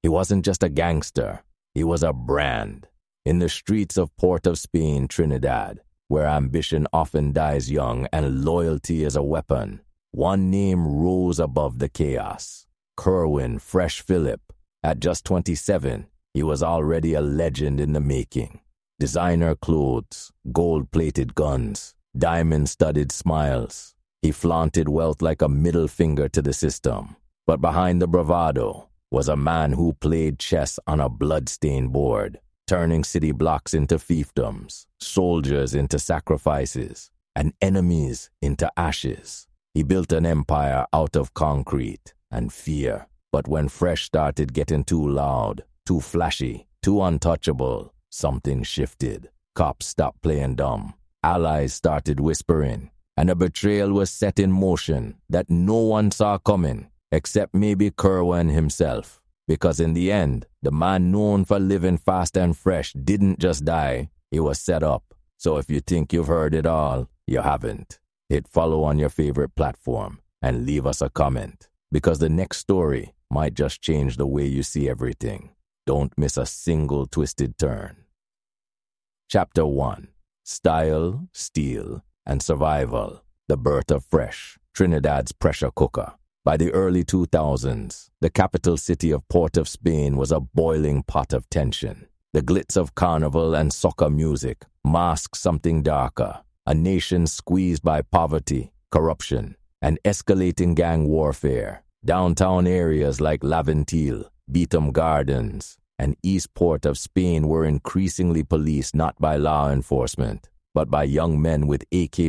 He wasn't just a gangster, he was a brand. In the streets of Port of Spain, Trinidad, where ambition often dies young and loyalty is a weapon, one name rose above the chaos. Kerwin Fresh Phillip. At just 27, he was already a legend in the making. Designer clothes, gold-plated guns, diamond-studded smiles. He flaunted wealth like a middle finger to the system. But behind the bravado was a man who played chess on a blood-stained board, turning city blocks into fiefdoms, soldiers into sacrifices, and enemies into ashes. He built an empire out of concrete and fear. But when Fresh started getting too loud, too flashy, too untouchable, something shifted. Cops stopped playing dumb. Allies started whispering. And a betrayal was set in motion that no one saw coming, except maybe Kerwin himself. Because in the end, the man known for living fast and fresh didn't just die, he was set up. So if you think you've heard it all, you haven't. Hit follow on your favorite platform and leave us a comment, because the next story might just change the way you see everything. Don't miss a single twisted turn. Chapter 1. Style, Steel, and Survival. The birth of Fresh, Trinidad's pressure cooker. By the early 2000s, the capital city of Port of Spain was a boiling pot of tension. The glitz of carnival and soca music masked something darker, a nation squeezed by poverty, corruption, and escalating gang warfare. Downtown areas like Laventille, Beetham Gardens, and East Port of Spain were increasingly policed not by law enforcement, but by young men with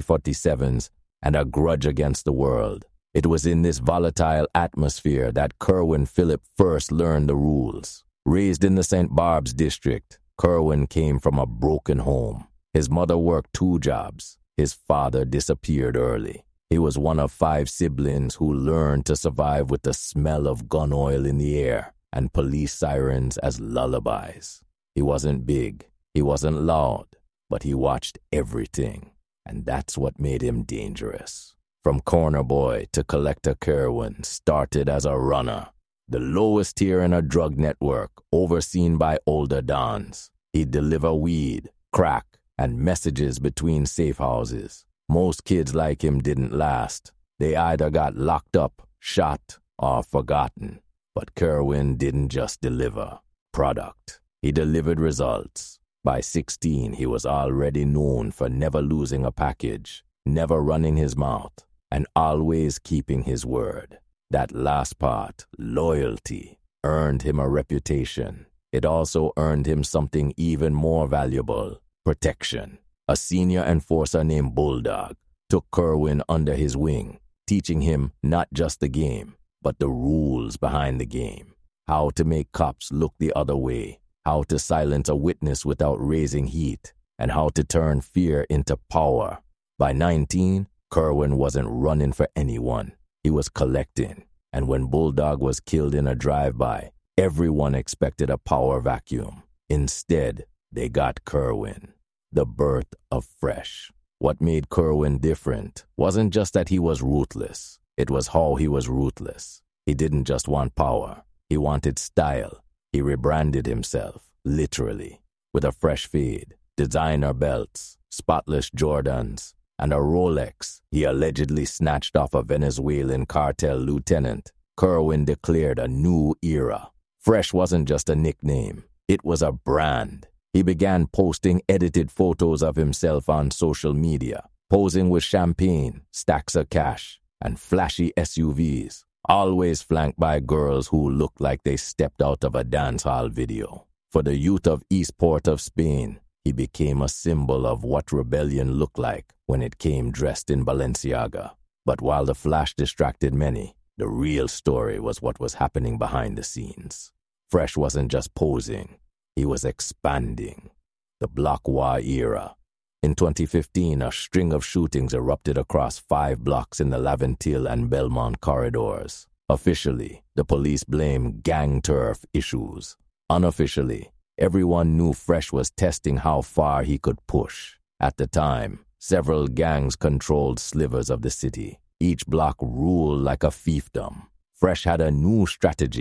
AK-47s and a grudge against the world. It was in this volatile atmosphere that Kerwin Phillip first learned the rules. Raised in the St. Barb's district, Kerwin came from a broken home. His mother worked 2 jobs. His father disappeared early. He was one of 5 siblings who learned to survive with the smell of gun oil in the air and police sirens as lullabies. He wasn't big, he wasn't loud, but he watched everything, and that's what made him dangerous. From corner boy to collector, Kerwin started as a runner, the lowest tier in a drug network overseen by older dons. He'd deliver weed, crack, and messages between safe houses. Most kids like him didn't last. They either got locked up, shot, or forgotten. But Kerwin didn't just deliver product. He delivered results. By 16, he was already known for never losing a package, never running his mouth, and always keeping his word. That last part, loyalty, earned him a reputation. It also earned him something even more valuable, protection. A senior enforcer named Bulldog took Kerwin under his wing, teaching him not just the game, but the rules behind the game. How to make cops look the other way, how to silence a witness without raising heat, and how to turn fear into power. By 19, Kerwin wasn't running for anyone. He was collecting. And when Bulldog was killed in a drive-by, everyone expected a power vacuum. Instead, they got Kerwin. The birth of Fresh. What made Kerwin different wasn't just that he was ruthless. It was how he was ruthless. He didn't just want power. He wanted style. He rebranded himself, literally, with a fresh fade, designer belts, spotless Jordans, and a Rolex he allegedly snatched off a Venezuelan cartel lieutenant. Kerwin declared a new era. Fresh wasn't just a nickname. It was a brand. He began posting edited photos of himself on social media, posing with champagne, stacks of cash, and flashy SUVs, always flanked by girls who looked like they stepped out of a dancehall video. For the youth of East Port of Spain, he became a symbol of what rebellion looked like when it came dressed in Balenciaga. But while the flash distracted many, the real story was what was happening behind the scenes. Fresh wasn't just posing. He was expanding. The Block War era. In 2015, a string of shootings erupted across 5 blocks in the Laventille and Belmont corridors. Officially, the police blamed gang turf issues. Unofficially, everyone knew Fresh was testing how far he could push. At the time, several gangs controlled slivers of the city. Each block ruled like a fiefdom. Fresh had a new strategy.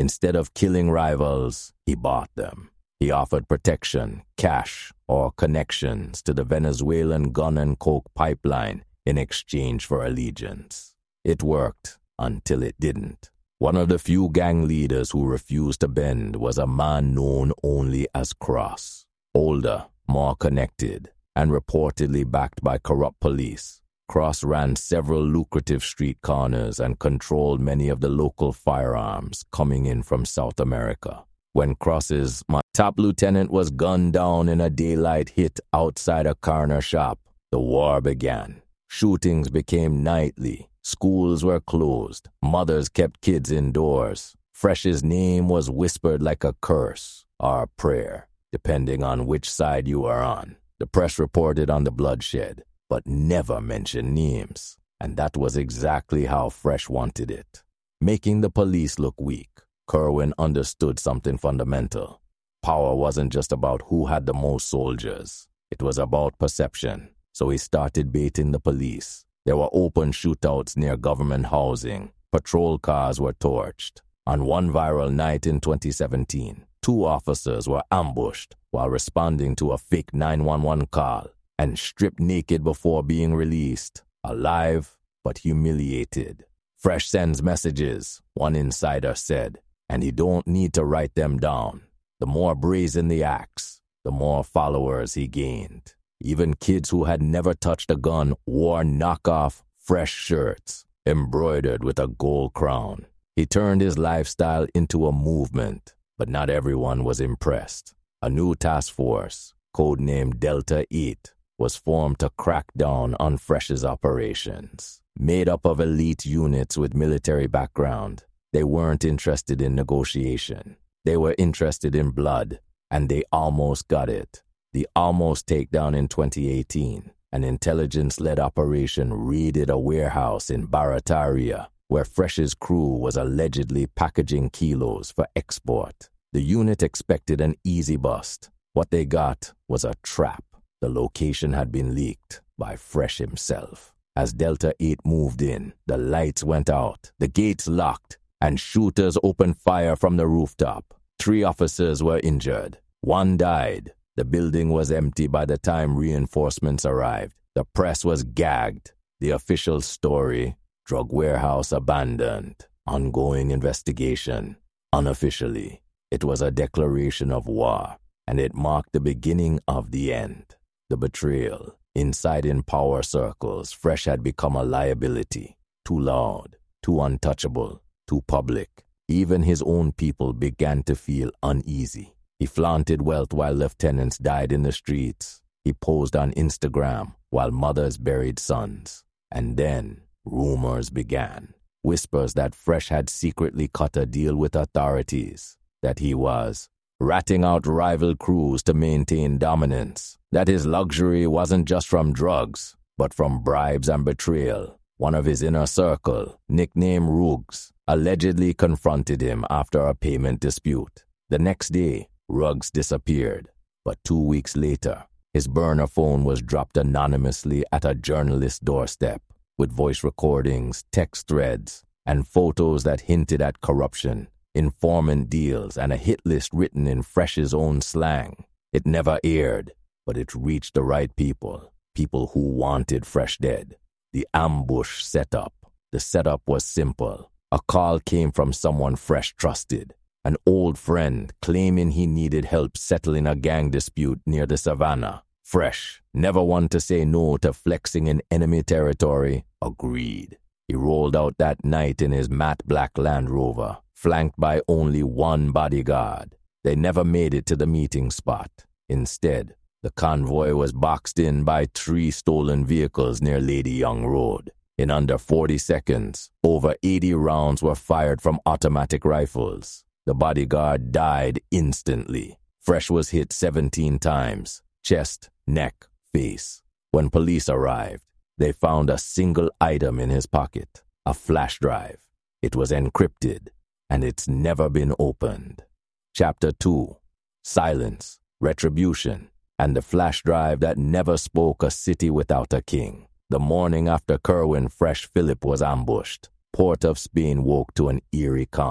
Instead of killing rivals, he bought them. He offered protection, cash, or connections to the Venezuelan gun and coke pipeline in exchange for allegiance. It worked until it didn't. One of the few gang leaders who refused to bend was a man known only as Cross. Older, more connected, and reportedly backed by corrupt police, Cross ran several lucrative street corners and controlled many of the local firearms coming in from South America. When Cross's top lieutenant was gunned down in a daylight hit outside a corner shop, the war began. Shootings became nightly. Schools were closed. Mothers kept kids indoors. Fresh's name was whispered like a curse or a prayer, depending on which side you were on. The press reported on the bloodshed, but never mentioned names. And that was exactly how Fresh wanted it. Making the police look weak, Kerwin understood something fundamental. Power wasn't just about who had the most soldiers. It was about perception. So he started baiting the police. There were open shootouts near government housing. Patrol cars were torched. On one viral night in 2017, 2 officers were ambushed while responding to a fake 911 call and stripped naked before being released, alive but humiliated. Fresh sends messages, one insider said, and he don't need to write them down. The more brazen the acts, the more followers he gained. Even kids who had never touched a gun wore knockoff Fresh shirts, embroidered with a gold crown. He turned his lifestyle into a movement, but not everyone was impressed. A new task force, codenamed Delta 8, was formed to crack down on Fresh's operations. Made up of elite units with military background, they weren't interested in negotiation. They were interested in blood, and they almost got it. The almost takedown in 2018, an intelligence-led operation raided a warehouse in Barataria, where Fresh's crew was allegedly packaging kilos for export. The unit expected an easy bust. What they got was a trap. The location had been leaked by Fresh himself. As Delta 8 moved in, the lights went out, the gates locked, and shooters opened fire from the rooftop. 3 officers were injured. 1 died. The building was empty by the time reinforcements arrived. The press was gagged. The official story, drug warehouse abandoned. Ongoing investigation. Unofficially, it was a declaration of war, and it marked the beginning of the end. The betrayal. Inside in power circles, Fresh had become a liability. Too loud, too untouchable, too public. Even his own people began to feel uneasy. He flaunted wealth while lieutenants died in the streets. He posed on Instagram while mothers buried sons. And then rumors began. Whispers that Fresh had secretly cut a deal with authorities. That he was ratting out rival crews to maintain dominance. That his luxury wasn't just from drugs, but from bribes and betrayal. One of his inner circle, nicknamed Ruggs, allegedly confronted him after a payment dispute. The next day, Ruggs disappeared, but 2 weeks later, his burner phone was dropped anonymously at a journalist's doorstep, with voice recordings, text threads, and photos that hinted at corruption, informant deals, and a hit list written in Fresh's own slang. It never aired, but it reached the right people, people who wanted Fresh dead. The ambush setup. The setup was simple. A call came from someone Fresh trusted. An old friend claiming he needed help settling a gang dispute near the savannah. Fresh, never one to say no to flexing in enemy territory, agreed. He rolled out that night in his matte black Land Rover, flanked by only 1 bodyguard. They never made it to the meeting spot. Instead, the convoy was boxed in by 3 stolen vehicles near Lady Young Road. In under 40 seconds, over 80 rounds were fired from automatic rifles. The bodyguard died instantly. Fresh was hit 17 times, chest, neck, face. When police arrived, they found a single item in his pocket, a flash drive. It was encrypted, and it's never been opened. Chapter 2, Silence, Retribution, and the flash drive that never spoke. A city without a king. The morning after Kerwin Fresh Phillip was ambushed, Port of Spain woke to an eerie calm.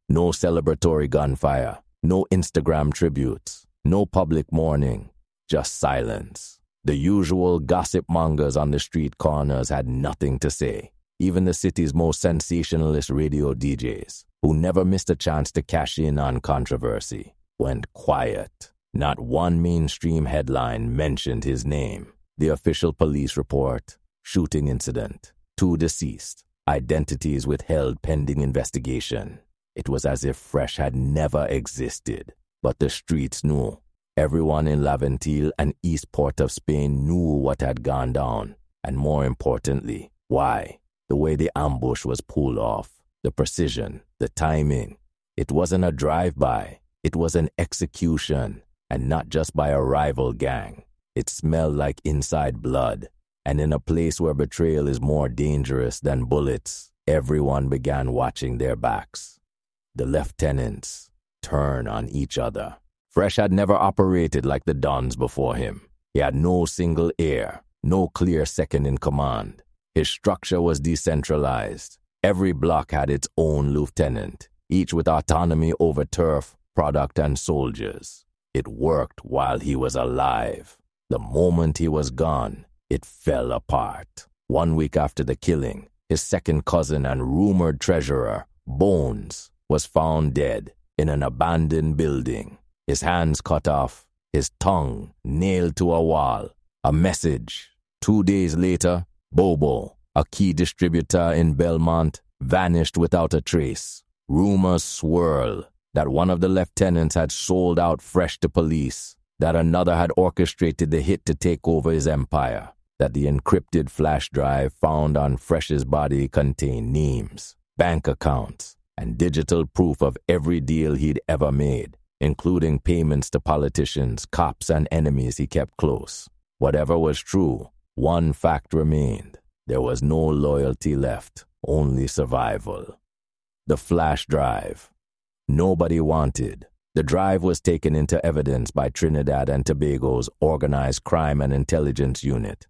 No celebratory gunfire, no Instagram tributes, no public mourning, just silence. The usual gossip mongers on the street corners had nothing to say. Even the city's most sensationalist radio DJs, who never missed a chance to cash in on controversy, went quiet. Not one mainstream headline mentioned his name. The official police report, shooting incident, 2 deceased, identities withheld pending investigation. It was as if Fresh had never existed, but the streets knew. Everyone in Laventille and East Port of Spain knew what had gone down, and more importantly, why. The way the ambush was pulled off, the precision, the timing. It wasn't a drive-by, it was an execution, and not just by a rival gang. It smelled like inside blood, and in a place where betrayal is more dangerous than bullets, everyone began watching their backs. The lieutenants turned on each other. Fresh had never operated like the Dons before him. He had no single heir, no clear second in command. His structure was decentralized. Every block had its own lieutenant, each with autonomy over turf, product, and soldiers. It worked while he was alive. The moment he was gone, it fell apart. 1 week after the killing, his second cousin and rumored treasurer, Bones, was found dead in an abandoned building. His hands cut off, his tongue nailed to a wall. A message. 2 days later, Bobo, a key distributor in Belmont, vanished without a trace. Rumors swirl that one of the lieutenants had sold out Fresh to police, that another had orchestrated the hit to take over his empire, that the encrypted flash drive found on Fresh's body contained names, bank accounts, and digital proof of every deal he'd ever made, including payments to politicians, cops, and enemies he kept close. Whatever was true, one fact remained. There was no loyalty left, only survival. The flash drive. Nobody wanted. The drive was taken into evidence by Trinidad and Tobago's Organized Crime and Intelligence Unit,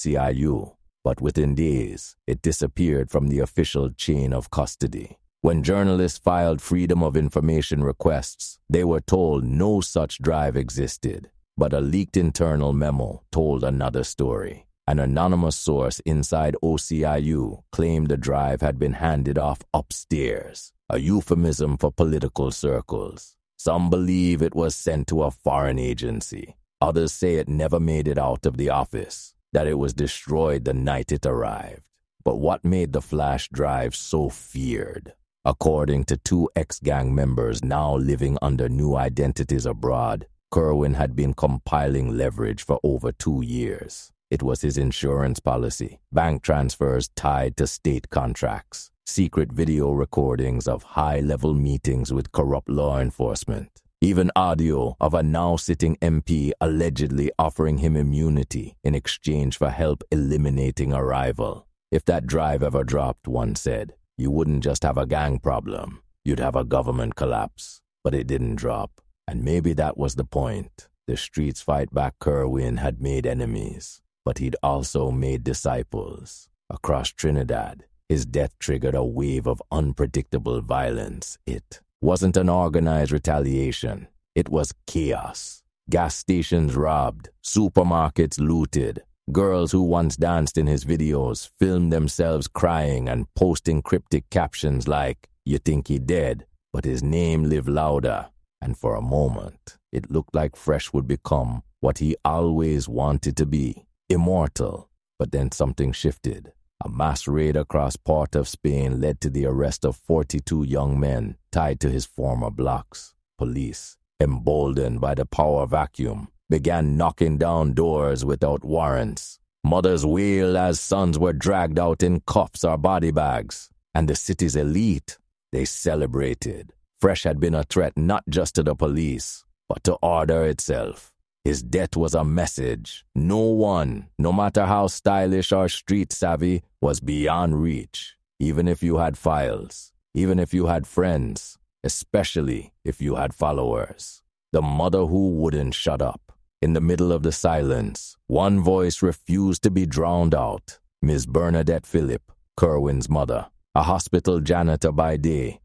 OCIU, but within days, it disappeared from the official chain of custody. When journalists filed Freedom of Information requests, they were told no such drive existed, but a leaked internal memo told another story. An anonymous source inside OCIU claimed the drive had been handed off upstairs, a euphemism for political circles. Some believe it was sent to a foreign agency. Others say it never made it out of the office, that it was destroyed the night it arrived. But what made the flash drive so feared? According to 2 ex-gang members now living under new identities abroad, Kerwin had been compiling leverage for over 2 years. It was his insurance policy, bank transfers tied to state contracts, secret video recordings of high-level meetings with corrupt law enforcement, even audio of a now-sitting MP allegedly offering him immunity in exchange for help eliminating a rival. If that drive ever dropped, one said, you wouldn't just have a gang problem, you'd have a government collapse. But it didn't drop, and maybe that was the point. The streets fight back Kerwin had made enemies, but he'd also made disciples. Across Trinidad, his death triggered a wave of unpredictable violence. It wasn't an organized retaliation. It was chaos. Gas stations robbed, supermarkets looted. Girls who once danced in his videos filmed themselves crying and posting cryptic captions like, "You think he dead, but his name lived louder." And for a moment, it looked like Fresh would become what he always wanted to be, immortal. But then something shifted. A mass raid across Port of Spain led to the arrest of 42 young men tied to his former blocks. Police, emboldened by the power vacuum, began knocking down doors without warrants. Mothers wailed as sons were dragged out in cuffs or body bags. And the city's elite, they celebrated. Fresh had been a threat not just to the police, but to order itself. His death was a message. No one, no matter how stylish or street savvy, was beyond reach. Even if you had files, even if you had friends, especially if you had followers. The mother who wouldn't shut up. In the middle of the silence, one voice refused to be drowned out. Miss Bernadette Phillip, Kerwin's mother, a hospital janitor by day,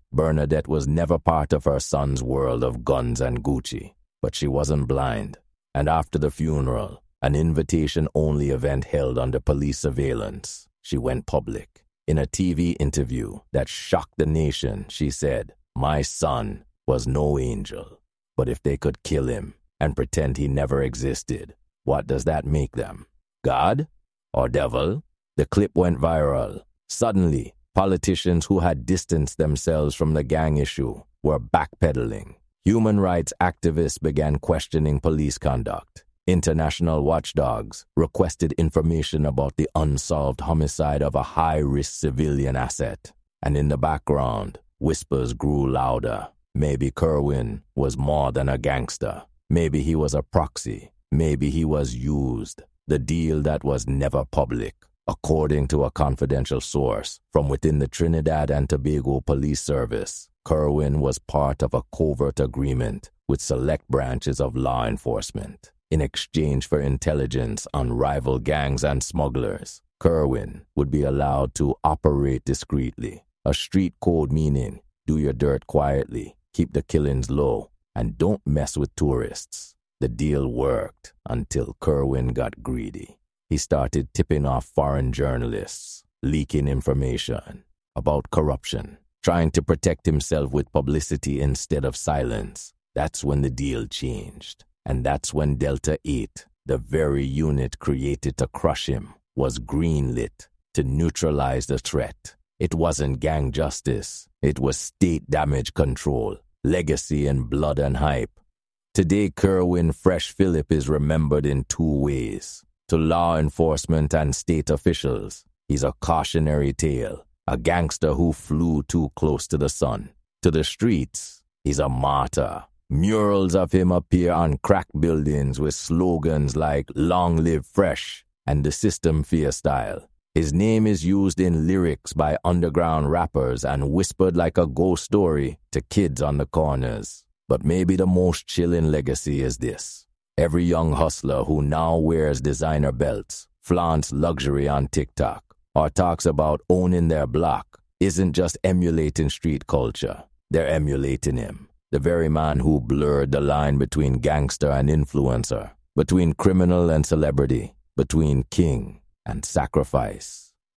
Bernadette was never part of her son's world of guns and Gucci, but she wasn't blind. And after the funeral, an invitation-only event held under police surveillance, she went public. In a TV interview that shocked the nation, she said, "My son was no angel, but if they could kill him and pretend he never existed, what does that make them? God or devil?" The clip went viral. Suddenly, politicians who had distanced themselves from the gang issue were backpedaling. Human rights activists began questioning police conduct. International watchdogs requested information about the unsolved homicide of a high-risk civilian asset. And in the background, whispers grew louder. Maybe Kerwin was more than a gangster. Maybe he was a proxy. Maybe he was used. The deal that was never public. According to a confidential source from within the Trinidad and Tobago Police Service, Kerwin was part of a covert agreement with select branches of law enforcement. In exchange for intelligence on rival gangs and smugglers, Kerwin would be allowed to operate discreetly. A street code meaning, do your dirt quietly, keep the killings low, and don't mess with tourists. The deal worked until Kerwin got greedy. He started tipping off foreign journalists, leaking information about corruption, trying to protect himself with publicity instead of silence. That's when the deal changed. And that's when Delta 8, the very unit created to crush him, was greenlit to neutralize the threat. It wasn't gang justice. It was state damage control, legacy and blood and hype. Today, Kerwin Fresh Phillip is remembered in two ways. To law enforcement and state officials, he's a cautionary tale, a gangster who flew too close to the sun. To the streets, he's a martyr. Murals of him appear on crack buildings with slogans like "Long Live Fresh" and "The System Fear Style." His name is used in lyrics by underground rappers and whispered like a ghost story to kids on the corners. But maybe the most chilling legacy is this. Every young hustler who now wears designer belts, flaunts luxury on TikTok, or talks about owning their block isn't just emulating street culture. They're emulating him. The very man who blurred the line between gangster and influencer, between criminal and celebrity, between king and sacrifice.